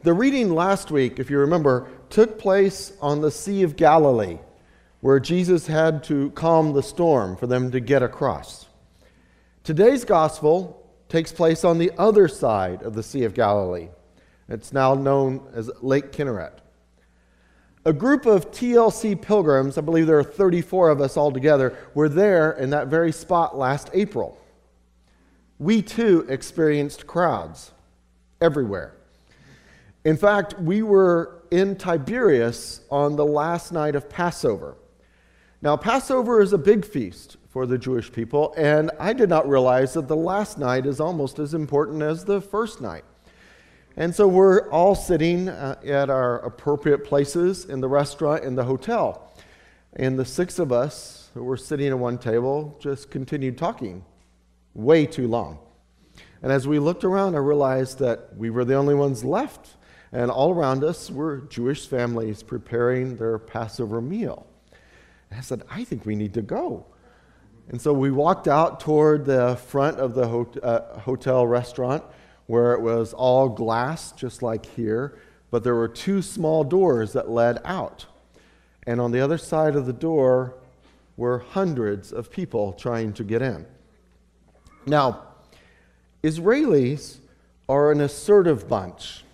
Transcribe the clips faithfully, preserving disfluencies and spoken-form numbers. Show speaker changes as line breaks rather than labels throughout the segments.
The reading last week, if you remember, took place on the Sea of Galilee, where Jesus had to calm the storm for them to get across. Today's gospel takes place on the other side of the Sea of Galilee. It's now known as Lake Kinneret. A group of T L C pilgrims, I believe there are thirty-four of us altogether, were there in that very spot last April. We too experienced crowds everywhere. In fact, we were in Tiberias on the last night of Passover. Now, Passover is a big feast for the Jewish people, and I did not realize that the last night is almost as important as the first night. And so we're all sitting uh, at our appropriate places in the restaurant, in the hotel. And the six of us who were sitting at one table just continued talking way too long. And as we looked around, I realized that we were the only ones left. And all around us were Jewish families preparing their Passover meal. And I said, I think we need to go. And so we walked out toward the front of the ho- uh, hotel restaurant, where it was all glass, just like here, but there were two small doors that led out. And on the other side of the door were hundreds of people trying to get in. Now, Israelis are an assertive bunch.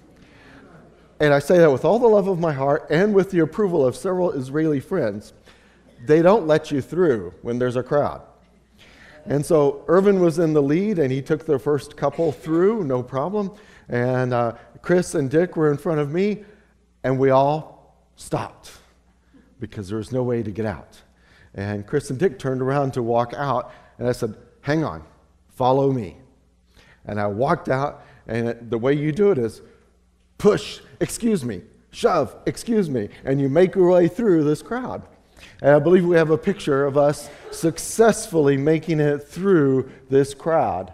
And I say that with all the love of my heart and with the approval of several Israeli friends. They don't let you through when there's a crowd. And so Irvin was in the lead, and he took the first couple through, no problem. And uh, Chris and Dick were in front of me, and we all stopped because there was no way to get out. And Chris and Dick turned around to walk out, and I said, hang on, follow me. And I walked out, and it, the way you do it is push, excuse me, shove, excuse me, and you make your way through this crowd. And I believe we have a picture of us successfully making it through this crowd.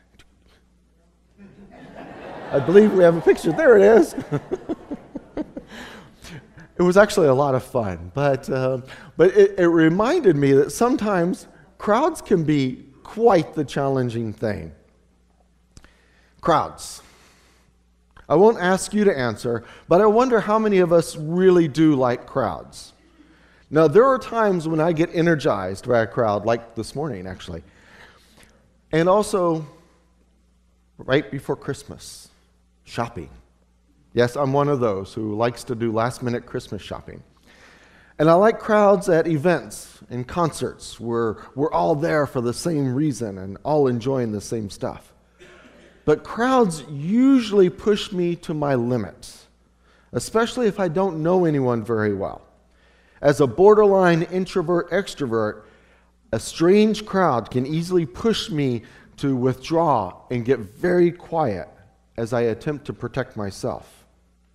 I believe we have a picture. There it is. It was actually a lot of fun, but uh, but it, it reminded me that sometimes crowds can be quite the challenging thing. Crowds. I won't ask you to answer, but I wonder how many of us really do like crowds. Now, there are times when I get energized by a crowd, like this morning, actually. And also, right before Christmas, shopping. Yes, I'm one of those who likes to do last-minute Christmas shopping. And I like crowds at events and concerts where we're all there for the same reason and all enjoying the same stuff. But crowds usually push me to my limits, especially if I don't know anyone very well. As a borderline introvert-extrovert, a strange crowd can easily push me to withdraw and get very quiet as I attempt to protect myself.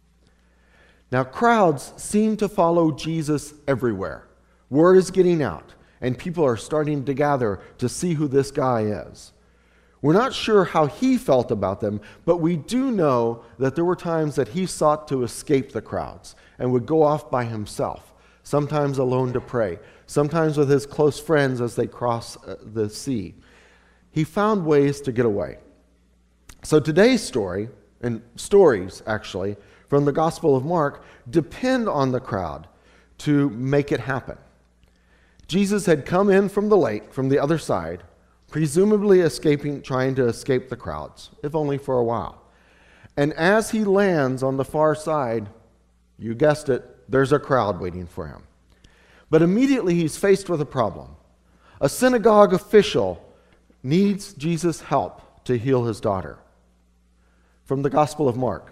Now, crowds seem to follow Jesus everywhere. Word is getting out, and people are starting to gather to see who this guy is. We're not sure how he felt about them, but we do know that there were times that he sought to escape the crowds and would go off by himself. Sometimes alone to pray, sometimes with his close friends as they cross uh, the sea. He found ways to get away. So today's story, and stories actually, from the Gospel of Mark, depend on the crowd to make it happen. Jesus had come in from the lake, from the other side, presumably escaping, trying to escape the crowds, if only for a while. And as he lands on the far side, you guessed it, there's a crowd waiting for him. But immediately he's faced with a problem. A synagogue official needs Jesus' help to heal his daughter. From the Gospel of Mark.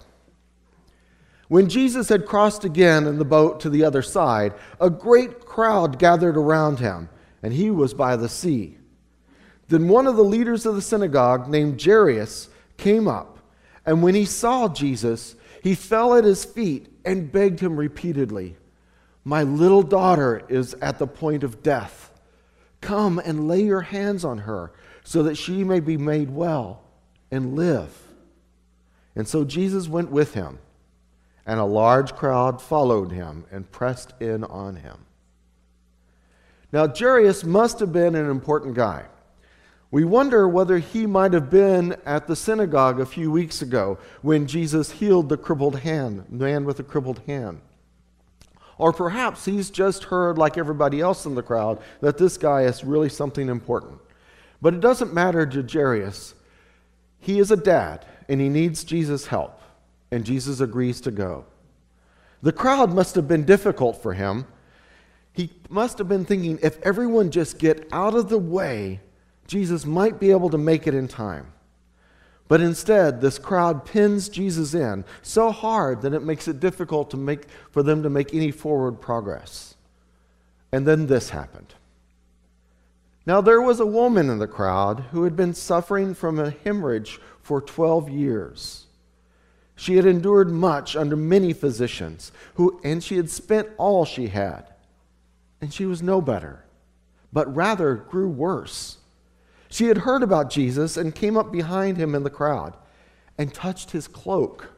When Jesus had crossed again in the boat to the other side, a great crowd gathered around him, and he was by the sea. Then one of the leaders of the synagogue, named Jairus, came up, and when he saw Jesus, he fell at his feet and begged him repeatedly, "My little daughter is at the point of death. Come and lay your hands on her so that she may be made well and live." And so Jesus went with him, and a large crowd followed him and pressed in on him. Now, Jairus must have been an important guy. We wonder whether he might have been at the synagogue a few weeks ago when Jesus healed the crippled hand, the man with the crippled hand. Or perhaps he's just heard, like everybody else in the crowd, that this guy is really something important. But it doesn't matter to Jairus. He is a dad, and he needs Jesus' help, and Jesus agrees to go. The crowd must have been difficult for him. He must have been thinking, if everyone just get out of the way, Jesus might be able to make it in time. But instead, this crowd pins Jesus in so hard that it makes it difficult to make, for them to make any forward progress. And then this happened. Now there was a woman in the crowd who had been suffering from a hemorrhage for twelve years. She had endured much under many physicians, who, and she had spent all she had. And she was no better, but rather grew worse. She had heard about Jesus and came up behind him in the crowd and touched his cloak.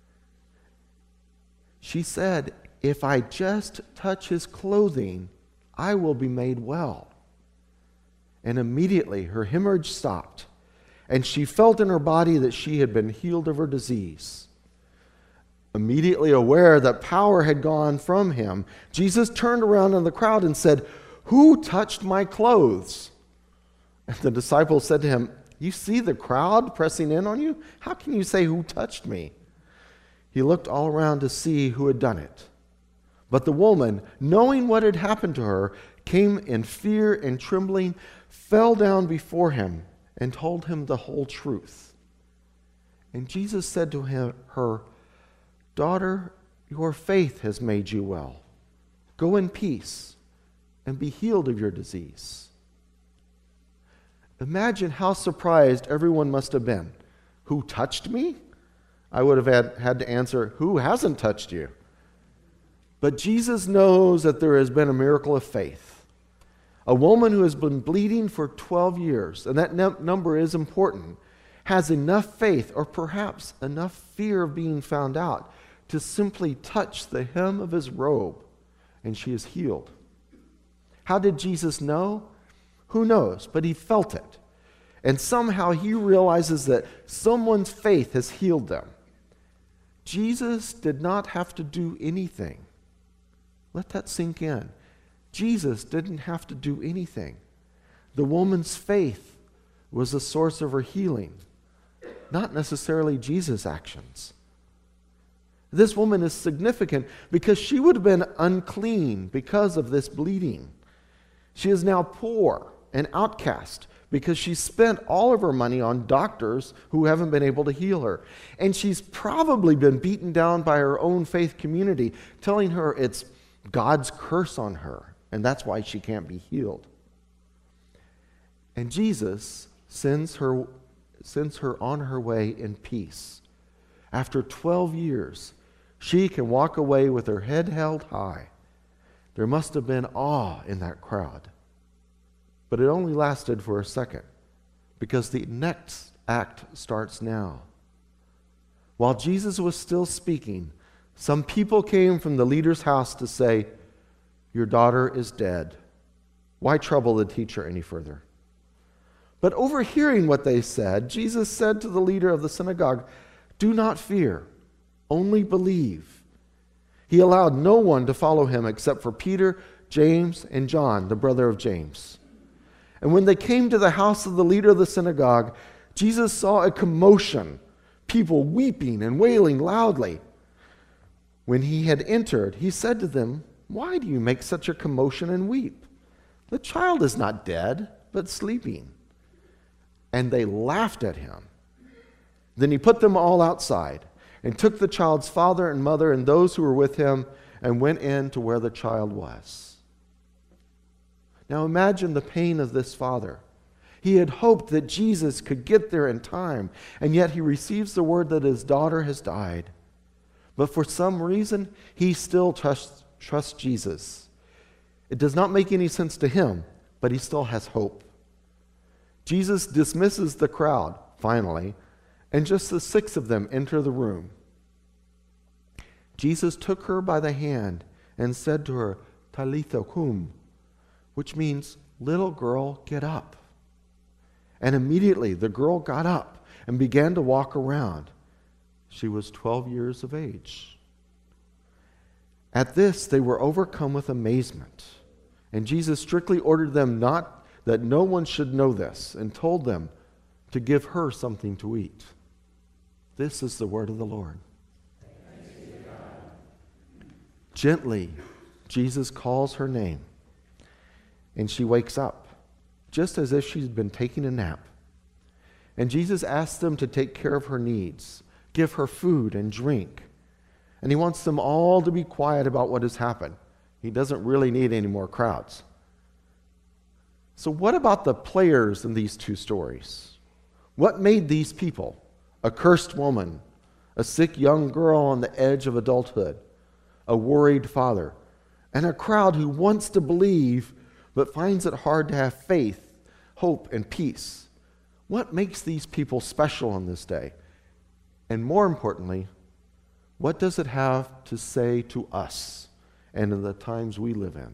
She said, "If I just touch his clothing, I will be made well." And immediately her hemorrhage stopped, and she felt in her body that she had been healed of her disease. Immediately aware that power had gone from him, Jesus turned around in the crowd and said, "Who touched my clothes?" And the disciples said to him, "You see the crowd pressing in on you? How can you say, 'Who touched me?'" He looked all around to see who had done it. But the woman, knowing what had happened to her, came in fear and trembling, fell down before him, and told him the whole truth. And Jesus said to him, her, "Daughter, your faith has made you well. Go in peace and be healed of your disease." Imagine how surprised everyone must have been. Who touched me? I would have had, had to answer, who hasn't touched you? But Jesus knows that there has been a miracle of faith. A woman who has been bleeding for twelve years, and that num- number is important, has enough faith, or perhaps enough fear of being found out, to simply touch the hem of his robe, and she is healed. How did Jesus know? Who knows? But he felt it. And somehow he realizes that someone's faith has healed them. Jesus did not have to do anything. Let that sink in. Jesus didn't have to do anything. The woman's faith was the source of her healing, not necessarily Jesus' actions. This woman is significant because she would have been unclean because of this bleeding. She is now poor and outcast because she spent all of her money on doctors who haven't been able to heal her. And she's probably been beaten down by her own faith community, telling her it's God's curse on her, and that's why she can't be healed. And Jesus sends her, sends her on her way in peace. After twelve years, she can walk away with her head held high. There must have been awe in that crowd. But it only lasted for a second, because the next act starts now. While Jesus was still speaking, some people came from the leader's house to say, "Your daughter is dead. Why trouble the teacher any further?" But overhearing what they said, Jesus said to the leader of the synagogue, "Do not fear, only believe." He allowed no one to follow him except for Peter, James, and John, the brother of James. And when they came to the house of the leader of the synagogue, Jesus saw a commotion, people weeping and wailing loudly. When he had entered, he said to them, "Why do you make such a commotion and weep? The child is not dead, but sleeping." And they laughed at him. Then he put them all outside and took the child's father and mother and those who were with him and went in to where the child was. Now imagine the pain of this father. He had hoped that Jesus could get there in time, and yet he receives the word that his daughter has died. But for some reason, he still trusts, trusts Jesus. It does not make any sense to him, but he still has hope. Jesus dismisses the crowd, finally, and just the six of them enter the room. Jesus took her by the hand and said to her, "Talitha kum," which means, "Little girl, get up." And immediately the girl got up and began to walk around. She was twelve years of age. At this, they were overcome with amazement. And Jesus strictly ordered them not that no one should know this, and told them to give her something to eat. This is the word of the Lord. Gently, Jesus calls her name, and she wakes up, just as if she's been taking a nap. And Jesus asks them to take care of her needs, give her food and drink. And he wants them all to be quiet about what has happened. He doesn't really need any more crowds. So what about the players in these two stories? What made these people, a cursed woman, a sick young girl on the edge of adulthood, a worried father, and a crowd who wants to believe but finds it hard to have faith, hope, and peace? What makes these people special on this day? And more importantly, what does it have to say to us and in the times we live in?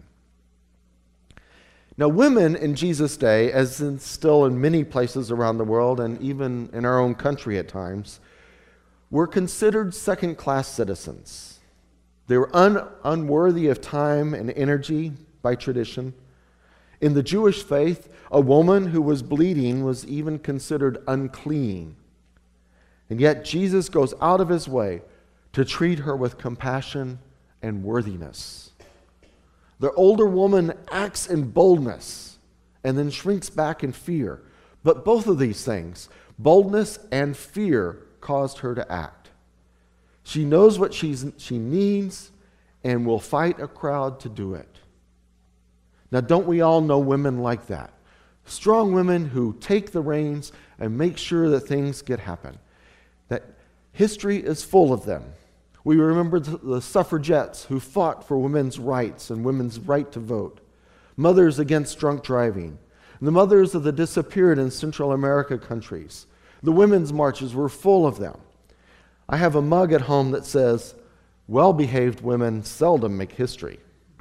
Now, women in Jesus' day, as in still in many places around the world and even in our own country at times, were considered second-class citizens. They were un- unworthy of time and energy by tradition. In the Jewish faith, a woman who was bleeding was even considered unclean. And yet Jesus goes out of his way to treat her with compassion and worthiness. The older woman acts in boldness and then shrinks back in fear. But both of these things, boldness and fear, caused her to act. She knows what she's, she needs and will fight a crowd to do it. Now, don't we all know women like that? Strong women who take the reins and make sure that things get happen. That history is full of them. We remember the suffragettes who fought for women's rights and women's right to vote. Mothers against drunk driving. The mothers of the disappeared in Central America countries. The women's marches were full of them. I have a mug at home that says, "Well-behaved women seldom make history."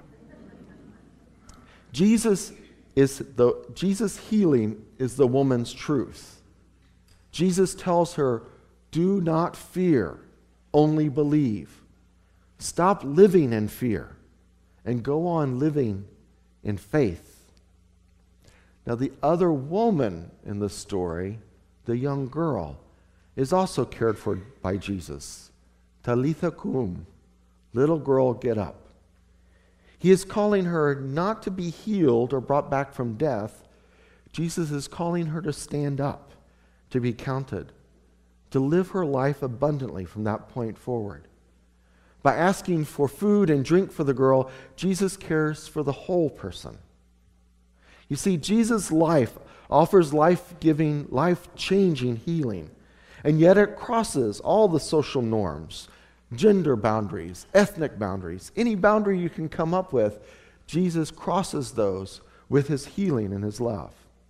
Jesus is the Jesus' healing is the woman's truth. Jesus tells her, "Do not fear, only believe." Stop living in fear and go on living in faith. Now, the other woman in the story, the young girl, is also cared for by Jesus. Talitha cum, little girl, get up. He is calling her not to be healed or brought back from death. Jesus is calling her to stand up, to be counted, to live her life abundantly from that point forward. By asking for food and drink for the girl, Jesus cares for the whole person. You see, Jesus' life offers life-giving, life-changing healing, and yet it crosses all the social norms, gender boundaries, ethnic boundaries, any boundary you can come up with. Jesus crosses those with his healing and his love.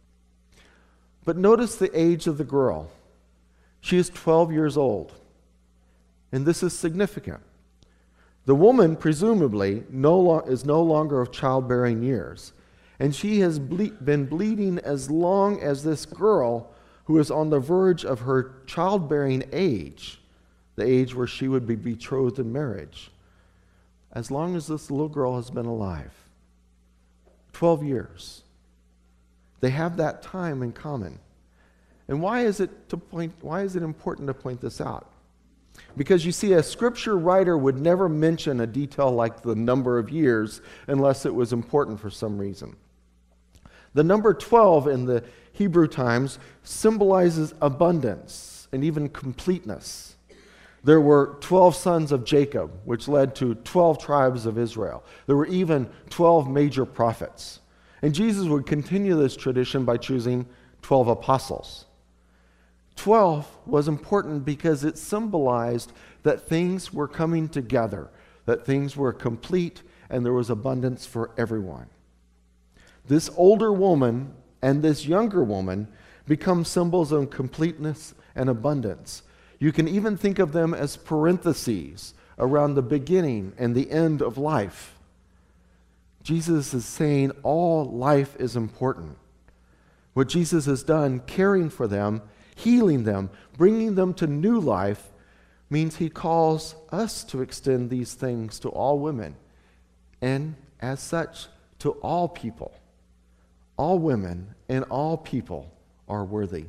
But notice the age of the girl. She is twelve years old, and this is significant. The woman, presumably, no lo- is no longer of childbearing years, and she has ble- been bleeding as long as this girl who is on the verge of her childbearing age, the age where she would be betrothed in marriage, as long as this little girl has been alive. Twelve years. They have that time in common. And why is it to point, why is it important to point this out? Because you see, a scripture writer would never mention a detail like the number of years unless it was important for some reason. The number twelve in the Hebrew times symbolizes abundance and even completeness. There were twelve sons of Jacob, which led to twelve tribes of Israel. There were even twelve major prophets. And Jesus would continue this tradition by choosing twelve apostles. twelve was important because it symbolized that things were coming together, that things were complete, and there was abundance for everyone. This older woman and this younger woman become symbols of completeness and abundance. You can even think of them as parentheses around the beginning and the end of life. Jesus is saying all life is important. What Jesus has done, caring for them, healing them, bringing them to new life, means he calls us to extend these things to all women, and as such, to all people. All women and all people are worthy.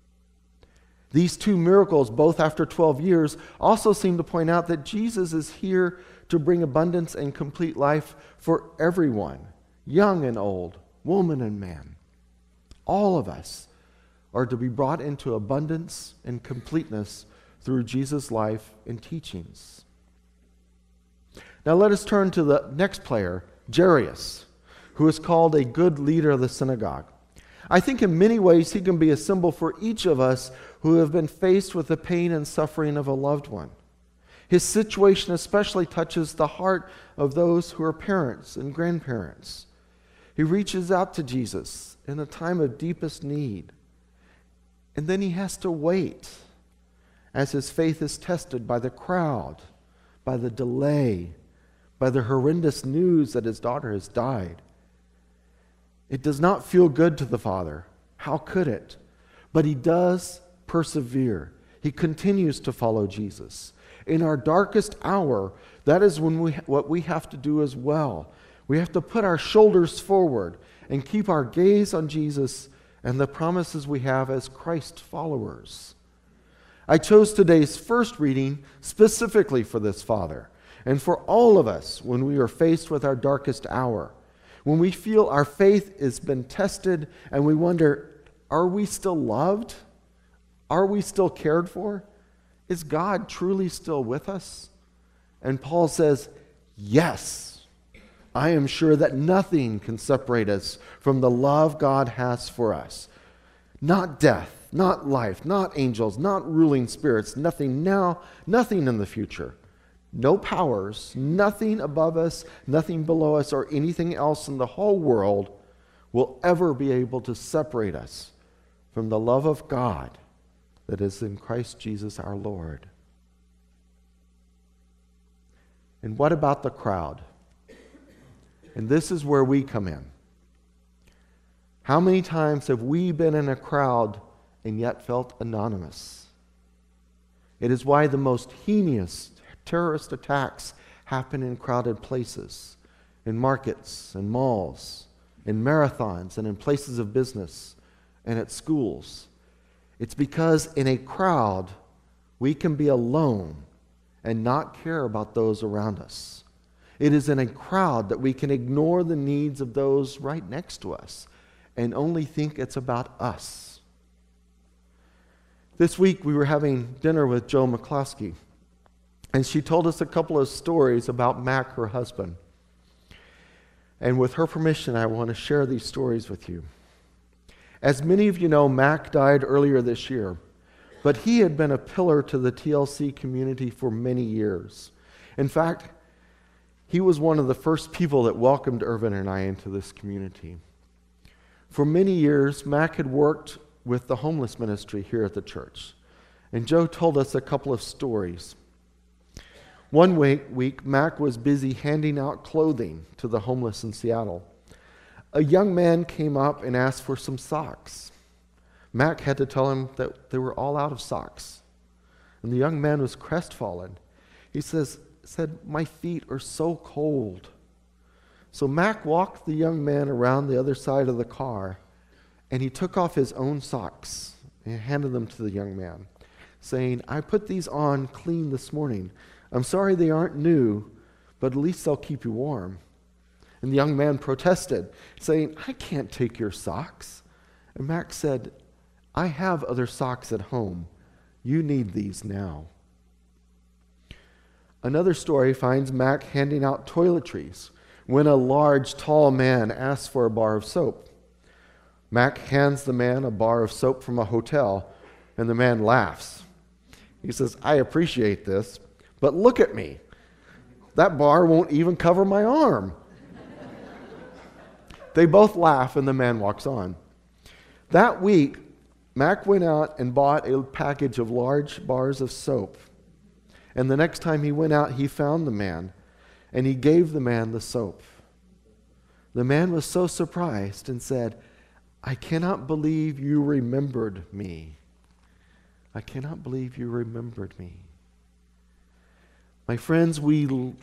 These two miracles, both after twelve years, also seem to point out that Jesus is here to bring abundance and complete life for everyone, young and old, woman and man. All of us are to be brought into abundance and completeness through Jesus' life and teachings. Now let us turn to the next player, Jairus, who is called a good leader of the synagogue. I think in many ways he can be a symbol for each of us who have been faced with the pain and suffering of a loved one. His situation especially touches the heart of those who are parents and grandparents. He reaches out to Jesus in a time of deepest need, and then he has to wait as his faith is tested by the crowd, by the delay, by the horrendous news that his daughter has died. It does not feel good to the father. How could it? But he does persevere. He continues to follow Jesus. In our darkest hour, that is when we what we have to do as well. We have to put our shoulders forward and keep our gaze on Jesus and the promises we have as Christ followers. I chose today's first reading specifically for this father and for all of us when we are faced with our darkest hour. When we feel our faith has been tested and we wonder, are we still loved? Are we still cared for? Is God truly still with us? And Paul says, yes, I am sure that nothing can separate us from the love God has for us. Not death, not life, not angels, not ruling spirits, nothing now, nothing in the future. No powers, nothing above us, nothing below us, or anything else in the whole world will ever be able to separate us from the love of God that is in Christ Jesus our Lord. And what about the crowd? And this is where we come in. How many times have we been in a crowd and yet felt anonymous? It is why the most heinous terrorist attacks happen in crowded places, in markets and malls, in marathons and in places of business and at schools. It's because in a crowd we can be alone and not care about those around us. It is in a crowd that we can ignore the needs of those right next to us and only think it's about us. This week we were having dinner with Joe McCloskey, and she told us a couple of stories about Mac, her husband. And with her permission, I want to share these stories with you. As many of you know, Mac died earlier this year, but he had been a pillar to the T L C community for many years. In fact, he was one of the first people that welcomed Irvin and I into this community. For many years, Mac had worked with the homeless ministry here at the church, and Joe told us a couple of stories. One week, week, Mac was busy handing out clothing to the homeless in Seattle. A young man came up and asked for some socks. Mac had to tell him that they were all out of socks. And the young man was crestfallen. He says, said, "My feet are so cold." So Mac walked the young man around the other side of the car, and he took off his own socks and handed them to the young man, saying, "I put these on clean this morning. I'm sorry they aren't new, but at least they'll keep you warm." And the young man protested, saying, "I can't take your socks." And Mac said, "I have other socks at home. You need these now." Another story finds Mac handing out toiletries when a large, tall man asks for a bar of soap. Mac hands the man a bar of soap from a hotel, and the man laughs. He says, "I appreciate this, but look at me. That bar won't even cover my arm." They both laugh, and the man walks on. That week, Mac went out and bought a package of large bars of soap. And the next time he went out, he found the man, and he gave the man the soap. The man was so surprised and said, I cannot believe you remembered me. I cannot believe you remembered me. My friends, we,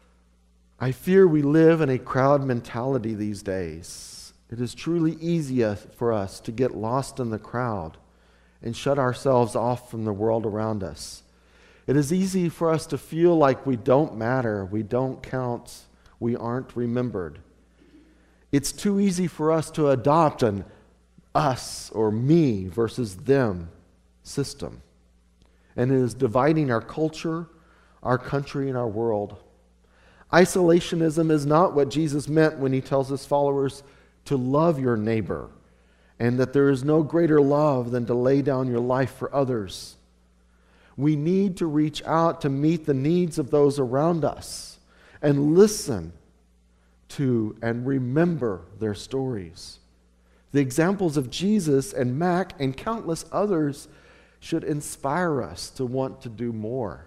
I fear we live in a crowd mentality these days. It is truly easy for us to get lost in the crowd and shut ourselves off from the world around us. It is easy for us to feel like we don't matter, we don't count, we aren't remembered. It's too easy for us to adopt an us or me versus them system. And it is dividing our culture, our country, and our world. Isolationism is not what Jesus meant when he tells his followers to love your neighbor, and that there is no greater love than to lay down your life for others. We need to reach out to meet the needs of those around us and listen to and remember their stories. The examples of Jesus and Mac and countless others should inspire us to want to do more.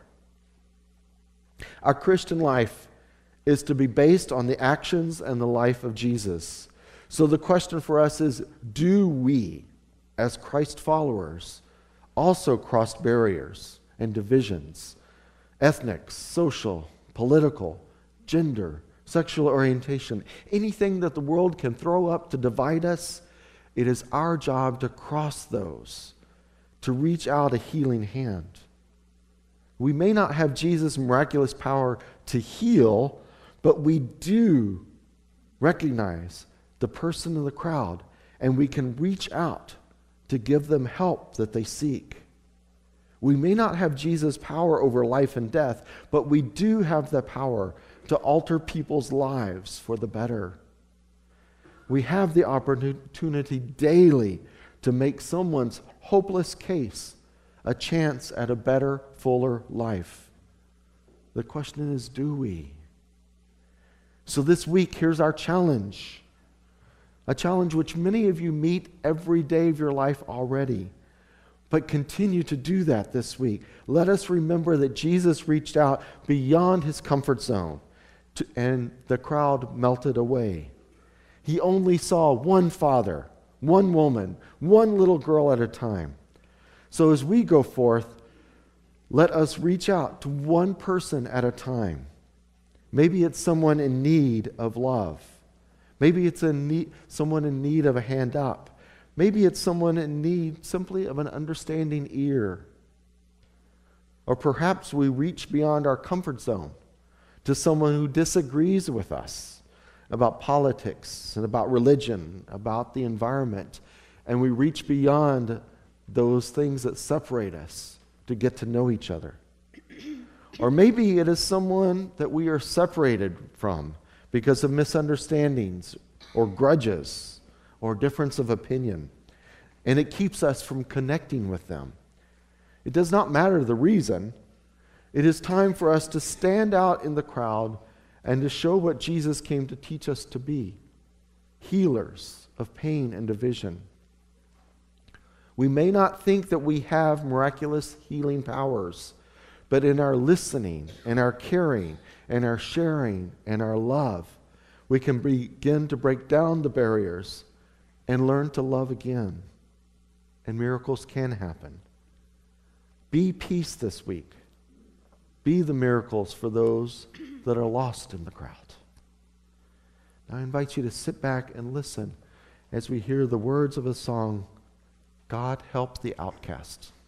Our Christian life is to be based on the actions and the life of Jesus. So the question for us is, do we, as Christ followers, also cross barriers and divisions, ethnic, social, political, gender, sexual orientation, anything that the world can throw up to divide us? It is our job to cross those, to reach out a healing hand. We may not have Jesus' miraculous power to heal, but we do recognize the person in the crowd, and we can reach out to give them help that they seek. We may not have Jesus' power over life and death, but we do have the power to alter people's lives for the better. We have the opportunity daily to make someone's hopeless case a chance at a better, fuller life. The question is, do we? So this week, here's our challenge. A challenge which many of you meet every day of your life already. But continue to do that this week. Let us remember that Jesus reached out beyond his comfort zone, to, and the crowd melted away. He only saw one father, one woman, one little girl at a time. So as we go forth, let us reach out to one person at a time. Maybe it's someone in need of love. Maybe it's a need, someone in need of a hand up. Maybe it's someone in need simply of an understanding ear. Or perhaps we reach beyond our comfort zone to someone who disagrees with us about politics and about religion, about the environment, and we reach beyond those things that separate us to get to know each other. Or maybe it is someone that we are separated from because of misunderstandings or grudges or difference of opinion, and it keeps us from connecting with them. It does not matter the reason. It is time for us to stand out in the crowd and to show what Jesus came to teach us to be, healers of pain and division. We may not think that we have miraculous healing powers, but in our listening and our caring and our sharing and our love, we can begin to break down the barriers and learn to love again. And miracles can happen. Be peace this week. Be the miracles for those that are lost in the crowd. Now I invite you to sit back and listen as we hear the words of a song, God Help the Outcast.